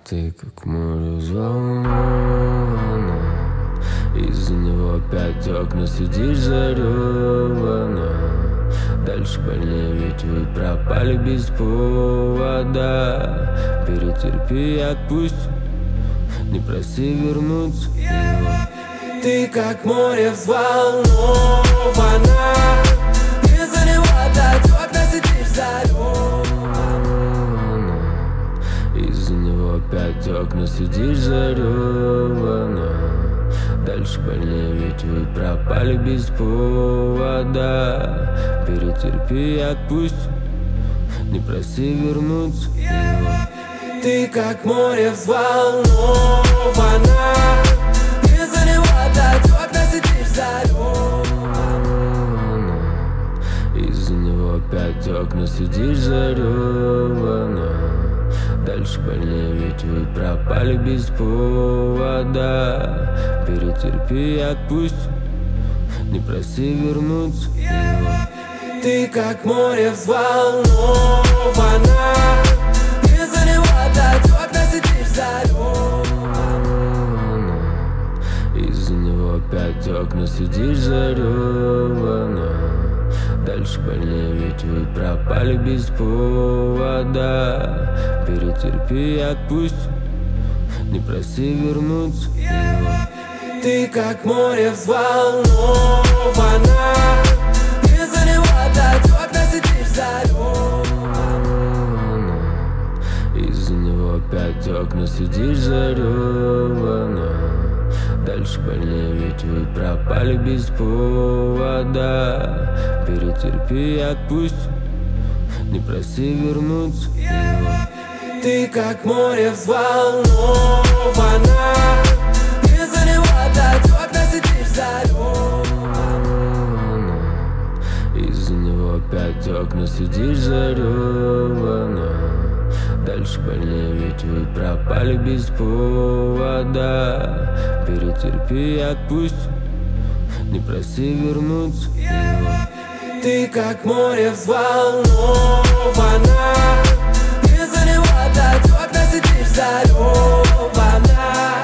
Ты как море взволнована, из-за него опять окна сидишь заревана. Дальше больнее, ведь вы пропали без повода. Перетерпи и отпусти, не проси вернуться его. Ты как море взволнована, из-за него опять окна сидишь заревана. Из-за него опять окна сидишь заревана. Дальше больнее, ведь вы пропали без повода. Перетерпи и отпусти, не проси вернуться его. Ты как море взволнована, из-за него опять окна сидишь заревана. Из-за него опять окна сидишь заревана. Дальше больнее, ведь вы пропали без повода. Перетерпи и отпусти, не проси вернуться его. Ты как море взволнована, из-за него опять окна сидишь заревана. Из-за него опять окна сидишь заревана. Дальше больнее, ведь вы пропали без повода. Перетерпи и отпусти, не проси вернуться его. Ты как море взволнована, из-за него опять окна сидишь заревана. Из-за него опять окна сидишь заревана. Дальше больнее, ведь вы пропали без повода. Перетерпи и отпусти, не проси вернуться его. Ты как море взволнована, из-за него опять окна сидишь заревана. Из-за него опять окна сидишь заревана. Дальше больнее, ведь вы пропали без повода. Перетерпи и отпусти, не проси вернуться его. Ты как море взволнована, из-за него опять окна сидишь заревана.